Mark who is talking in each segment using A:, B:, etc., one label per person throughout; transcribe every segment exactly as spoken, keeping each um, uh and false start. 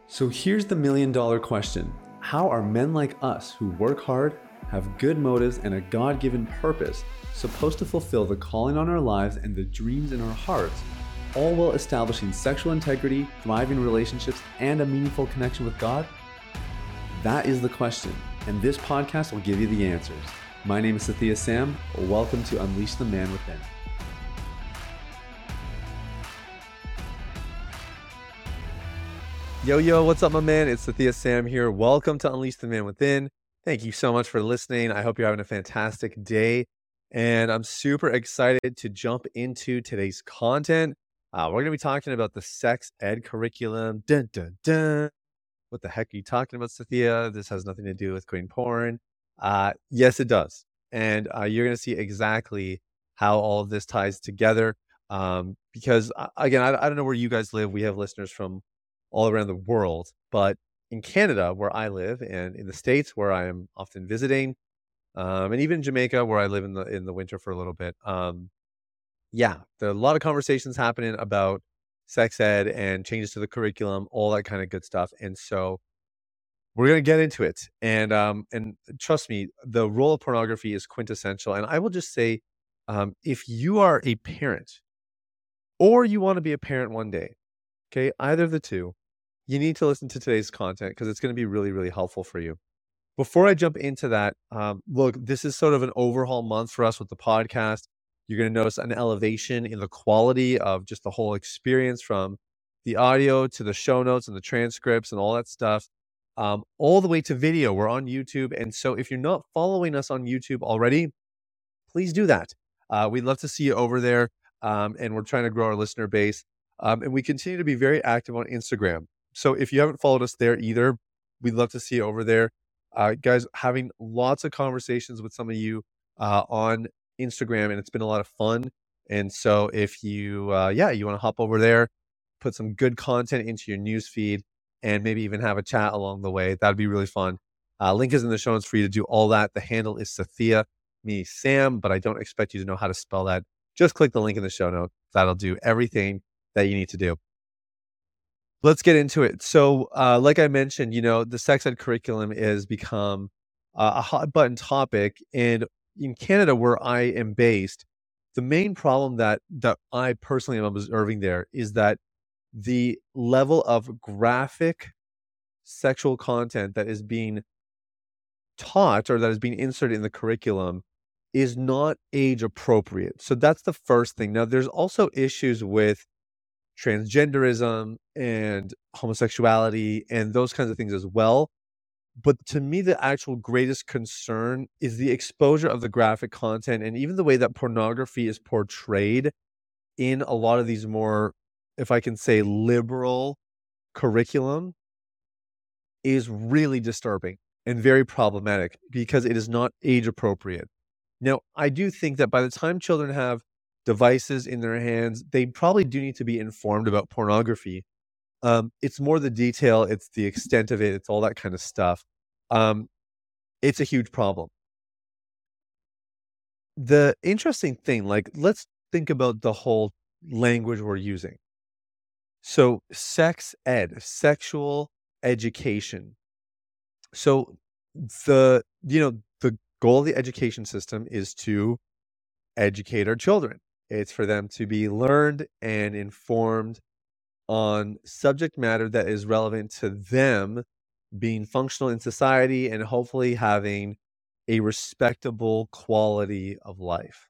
A: So here's the million dollar question. How are men like us who work hard, have good motives, and a God-given purpose supposed to fulfill the calling on our lives and the dreams in our hearts, all while establishing sexual integrity, thriving relationships, and a meaningful connection with God? That is the question, and this podcast will give you the answers. My name is Sathya Sam. Welcome to Unleash the Man Within. Yo, yo, what's up, my man? It's Sathya Sam here. Welcome to Unleash the Man Within. Thank you so much for listening. I hope you're having a fantastic day. And I'm super excited to jump into today's content. Uh, we're going to be talking about the sex ed curriculum. Dun, dun, dun. What the heck are you talking about, Sathya? This has nothing to do with queen porn. Uh, yes, it does. And uh, you're going to see exactly how all of this ties together. Um, because, uh, again, I, I don't know where you guys live. We have listeners from all around the world, but in Canada, where I live, and in the States, where I am often visiting, um, and even Jamaica, where I live in the in the winter for a little bit, um, yeah, there are a lot of conversations happening about sex ed and changes to the curriculum, all that kind of good stuff. And so we're gonna get into it. And um, and trust me, the role of pornography is quintessential. And I will just say, um, if you are a parent or you want to be a parent one day, okay, either of the two, you need to listen to today's content because it's going to be really, really helpful for you. Before I jump into that, um, look, this is sort of an overhaul month for us with the podcast. You're going to notice an elevation in the quality of just the whole experience, from the audio to the show notes and the transcripts and all that stuff, um, all the way to video. We're on YouTube. And so if you're not following us on YouTube already, please do that. Uh, we'd love to see you over there. Um, and we're trying to grow our listener base. Um, and we continue to be very active on Instagram. So if you haven't followed us there either, we'd love to see you over there. Uh, guys, having lots of conversations with some of you uh, on Instagram, and it's been a lot of fun. And so if you, uh, yeah, you want to hop over there, put some good content into your news feed, and maybe even have a chat along the way, that'd be really fun. Uh, link is in the show notes for you to do all that. The handle is Sathya, me, Sam, but I don't expect you to know how to spell that. Just click the link in the show notes. That'll do everything that you need to do. Let's get into it. So, uh, like I mentioned, you know, the sex ed curriculum has become uh, a hot button topic. And in Canada, where I am based, the main problem that that I personally am observing there is that the level of graphic sexual content that is being taught or that is being inserted in the curriculum is not age appropriate. So that's the first thing. Now, there's also issues with transgenderism and homosexuality and those kinds of things as well. But to me, the actual greatest concern is the exposure of the graphic content and even the way that pornography is portrayed in a lot of these more, if I can say, liberal curriculum is really disturbing and very problematic because it is not age appropriate. Now, I do think that by the time children have devices in their hands, they probably do need to be informed about pornography. Um, it's more the detail, it's the extent of it, it's all that kind of stuff. Um, it's a huge problem. The interesting thing, like, let's think about the whole language we're using. So, sex ed, sexual education. So, the, you know, the goal of the education system is to educate our children. It's for them to be learned and informed on subject matter that is relevant to them being functional in society and hopefully having a respectable quality of life.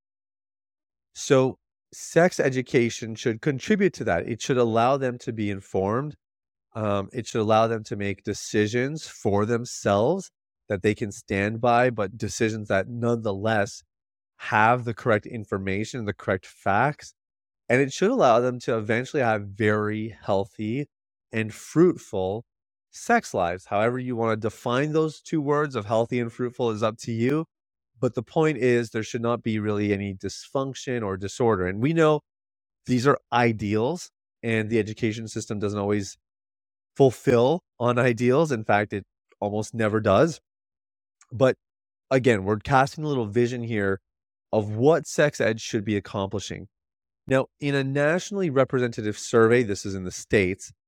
A: So, sex education should contribute to that. It should allow them to be informed. Um, it should allow them to make decisions for themselves that they can stand by, but decisions that nonetheless have the correct information, the correct facts, and it should allow them to eventually have very healthy and fruitful sex lives. However you want to define those two words of healthy and fruitful is up to you. But the point is, there should not be really any dysfunction or disorder. And we know these are ideals, and the education system doesn't always fulfill on ideals. In fact, it almost never does. But again, we're casting a little vision here of what sex ed should be accomplishing. Now, in a nationally representative survey, this is in the States,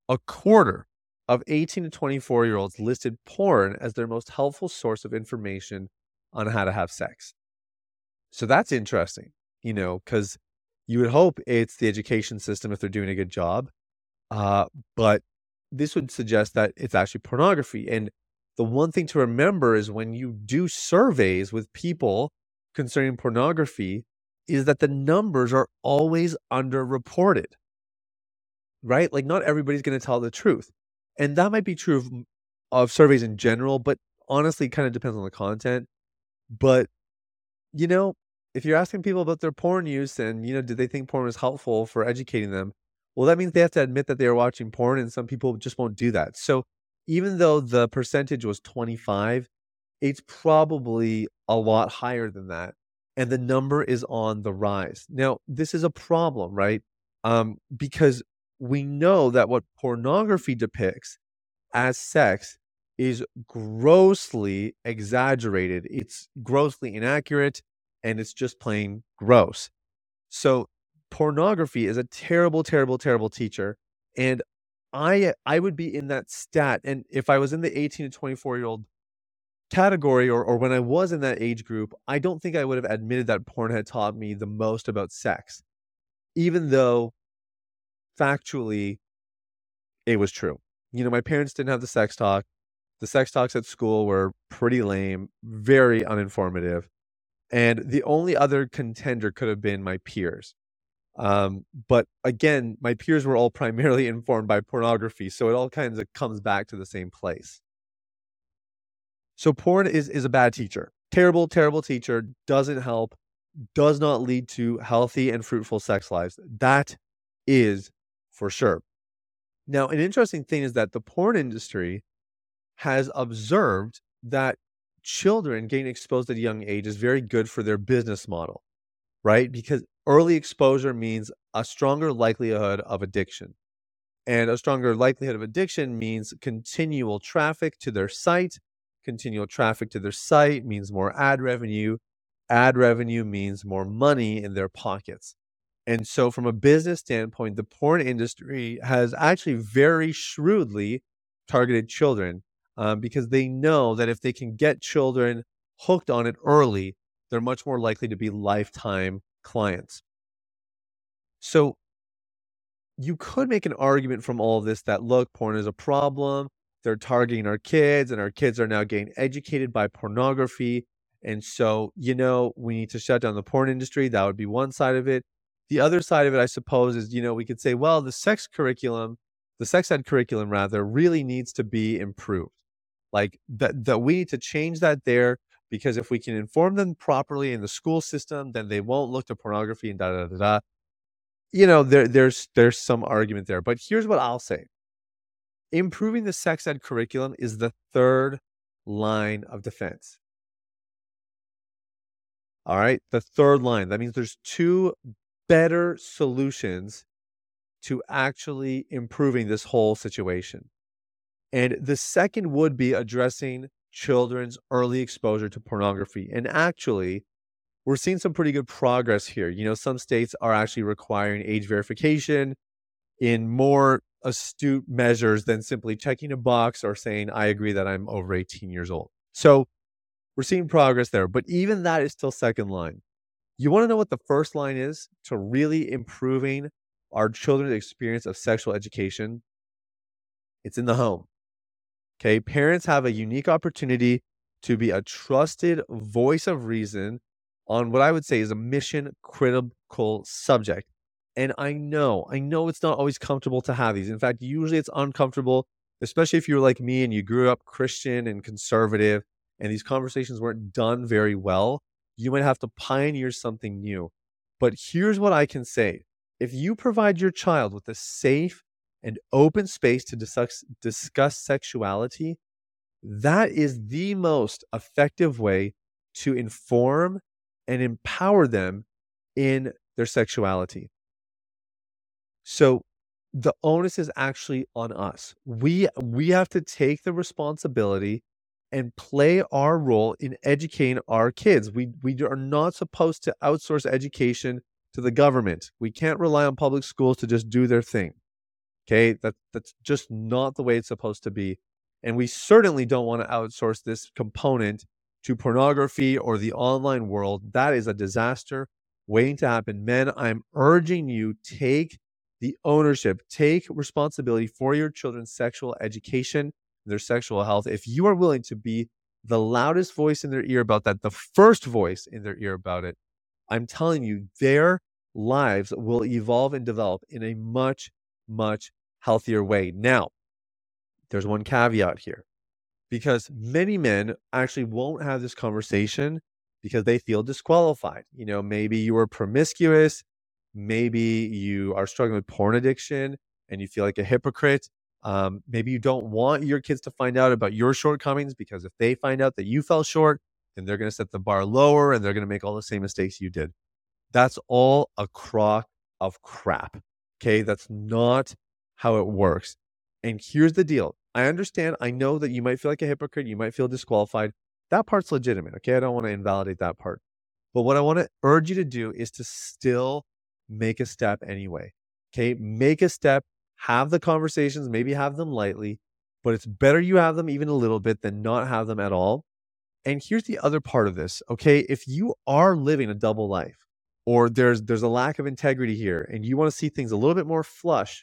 A: a quarter of eighteen to twenty-four year olds listed porn as their most helpful source of information on how to have sex. So that's interesting, you know, because you would hope it's the education system if they're doing a good job. Uh, but this would suggest that it's actually pornography. And the one thing to remember is when you do surveys with people concerning pornography, is that the numbers are always underreported, right? Like not everybody's going to tell the truth. And that might be true of, of surveys in general, but honestly, it kind of depends on the content. But, you know, if you're asking people about their porn use and, you know, do they think porn is helpful for educating them? Well, that means they have to admit that they are watching porn, and some people just won't do that. So even though the percentage was twenty-five, it's probably a lot higher than that. And the number is on the rise. Now, this is a problem, right? Um, because we know that what pornography depicts as sex is grossly exaggerated. It's grossly inaccurate, and it's just plain gross. So pornography is a terrible, terrible, terrible teacher. And I I would be in that stat. And if I was in the eighteen to twenty-four year old category, or or when I was in that age group, I don't think I would have admitted that porn had taught me the most about sex, even though factually it was true. You know, my parents didn't have the sex talk. The sex talks at school were pretty lame, very uninformative. And the only other contender could have been my peers. Um, but again, my peers were all primarily informed by pornography, so it all kinds of comes back to the same place. So porn is is a bad teacher. Terrible, terrible teacher, doesn't help, does not lead to healthy and fruitful sex lives. That is for sure. Now, an interesting thing is that the porn industry has observed that children getting exposed at a young age is very good for their business model, right? Because early exposure means a stronger likelihood of addiction. And a stronger likelihood of addiction means continual traffic to their site. Continual traffic to their site means more ad revenue. Ad revenue means more money in their pockets. And so from a business standpoint, the porn industry has actually very shrewdly targeted children, um, because they know that if they can get children hooked on it early, they're much more likely to be lifetime clients. So you could make an argument from all of this that, look, porn is a problem. They're targeting our kids, and our kids are now getting educated by pornography. And so, you know, we need to shut down the porn industry. That would be one side of it. The other side of it, I suppose, is, you know, we could say, well, the sex curriculum, the sex ed curriculum, rather, really needs to be improved. Like that, that we need to change that there, because if we can inform them properly in the school system, then they won't look to pornography and da da da da. You know, there there's there's some argument there. But here's what I'll say. Improving the sex ed curriculum is the third line of defense. All right, the third line. That means there's two better solutions to actually improving this whole situation. And the second would be addressing children's early exposure to pornography. And actually, we're seeing some pretty good progress here. You know, some states are actually requiring age verification in more astute measures than simply checking a box or saying, I agree that I'm over eighteen years old. So we're seeing progress there, but even that is still second line. You want to know what the first line is to really improving our children's experience of sexual education? It's in the home. Okay. Parents have a unique opportunity to be a trusted voice of reason on what I would say is a mission critical subject. And I know, I know it's not always comfortable to have these. In fact, usually it's uncomfortable, especially if you're like me and you grew up Christian and conservative, and these conversations weren't done very well. You might have to pioneer something new. But here's what I can say. If you provide your child with a safe and open space to discuss, discuss sexuality, that is the most effective way to inform and empower them in their sexuality. So the onus is actually on us. We we have to take the responsibility and play our role in educating our kids. We we are not supposed to outsource education to the government. We can't rely on public schools to just do their thing. Okay, that, that's just not the way it's supposed to be. And we certainly don't want to outsource this component to pornography or the online world. That is a disaster waiting to happen. Men, I'm urging you, take the ownership, take responsibility for your children's sexual education, their sexual health. If you are willing to be the loudest voice in their ear about that, the first voice in their ear about it, I'm telling you, their lives will evolve and develop in a much, much healthier way. Now, there's one caveat here, because many men actually won't have this conversation because they feel disqualified. You know, maybe you are promiscuous, maybe you are struggling with porn addiction and you feel like a hypocrite. Um, maybe you don't want your kids to find out about your shortcomings, because if they find out that you fell short, then they're going to set the bar lower and they're going to make all the same mistakes you did. That's all a crock of crap. Okay, that's not how it works. And here's the deal. I understand. I know that you might feel like a hypocrite. You might feel disqualified. That part's legitimate. Okay, I don't want to invalidate that part. But what I want to urge you to do is to still make a step anyway. Okay, make a step, have the conversations, maybe have them lightly, but it's better you have them even a little bit than not have them at all. And here's the other part of this. Okay, if you are living a double life, or there's there's a lack of integrity here, and you want to see things a little bit more flush,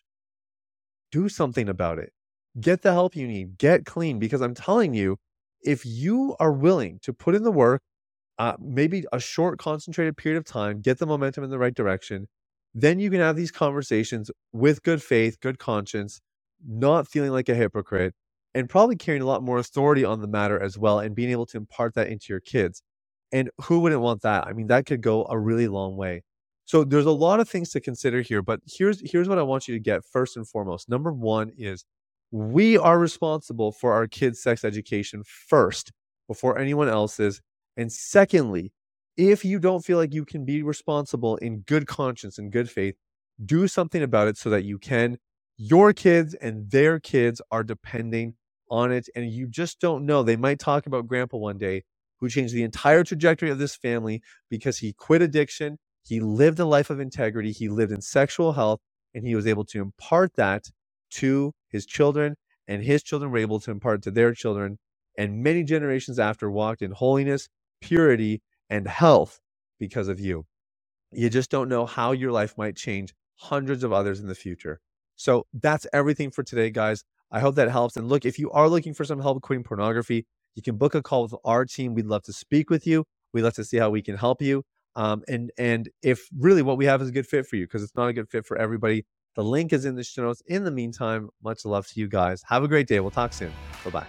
A: do something about it. Get the help you need. Get clean, because I'm telling you, if you are willing to put in the work, uh, maybe a short, concentrated period of time, get the momentum in the right direction, then you can have these conversations with good faith, good conscience, not feeling like a hypocrite, and probably carrying a lot more authority on the matter as well, and being able to impart that into your kids. And who wouldn't want that? I mean, that could go a really long way. So there's a lot of things to consider here, but here's here's what I want you to get first and foremost. Number one is we are responsible for our kids' sex education first, before anyone else is. And secondly, if you don't feel like you can be responsible in good conscience and good faith, do something about it so that you can. Your kids and their kids are depending on it, and you just don't know. They might talk about grandpa one day who changed the entire trajectory of this family because he quit addiction, he lived a life of integrity, he lived in sexual health, and he was able to impart that to his children, and his children were able to impart it to their children, and many generations after walked in holiness, purity, and health because of you. You just don't know how your life might change hundreds of others in the future. So that's everything for today, guys. I hope that helps. And look, if you are looking for some help quitting pornography, you can book a call with our team. We'd love to speak with you. We'd love to see how we can help you. Um, and, and if really what we have is a good fit for you, because it's not a good fit for everybody, the link is in the show notes. In the meantime, much love to you guys. Have a great day. We'll talk soon. Bye-bye.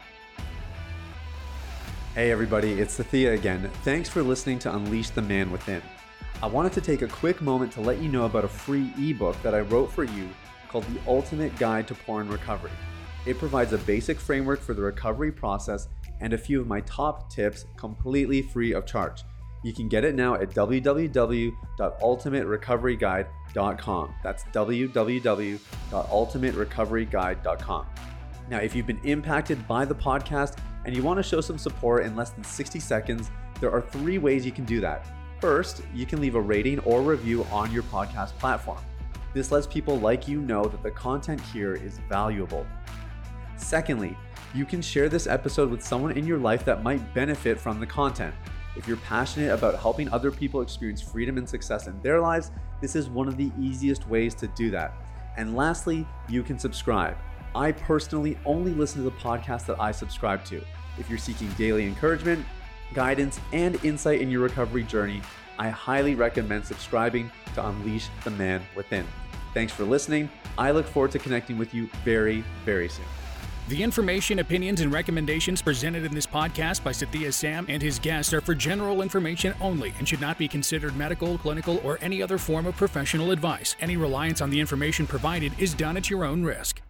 A: Hey everybody, it's Sathya again. Thanks for listening to Unleash the Man Within. I wanted to take a quick moment to let you know about a free ebook that I wrote for you called The Ultimate Guide to Porn Recovery. It provides a basic framework for the recovery process and a few of my top tips completely free of charge. You can get it now at w w w dot ultimate recovery guide dot com. That's w w w dot ultimate recovery guide dot com. Now, if you've been impacted by the podcast and you want to show some support in less than sixty seconds, there are three ways you can do that. First, you can leave a rating or review on your podcast platform. This lets people like you know that the content here is valuable. Secondly, you can share this episode with someone in your life that might benefit from the content. If you're passionate about helping other people experience freedom and success in their lives, this is one of the easiest ways to do that. And lastly, you can subscribe. I personally only listen to the podcast that I subscribe to. If you're seeking daily encouragement, guidance, and insight in your recovery journey, I highly recommend subscribing to Unleash the Man Within. Thanks for listening. I look forward to connecting with you very, very soon.
B: The information, opinions, and recommendations presented in this podcast by Sathya Sam and his guests are for general information only and should not be considered medical, clinical, or any other form of professional advice. Any reliance on the information provided is done at your own risk.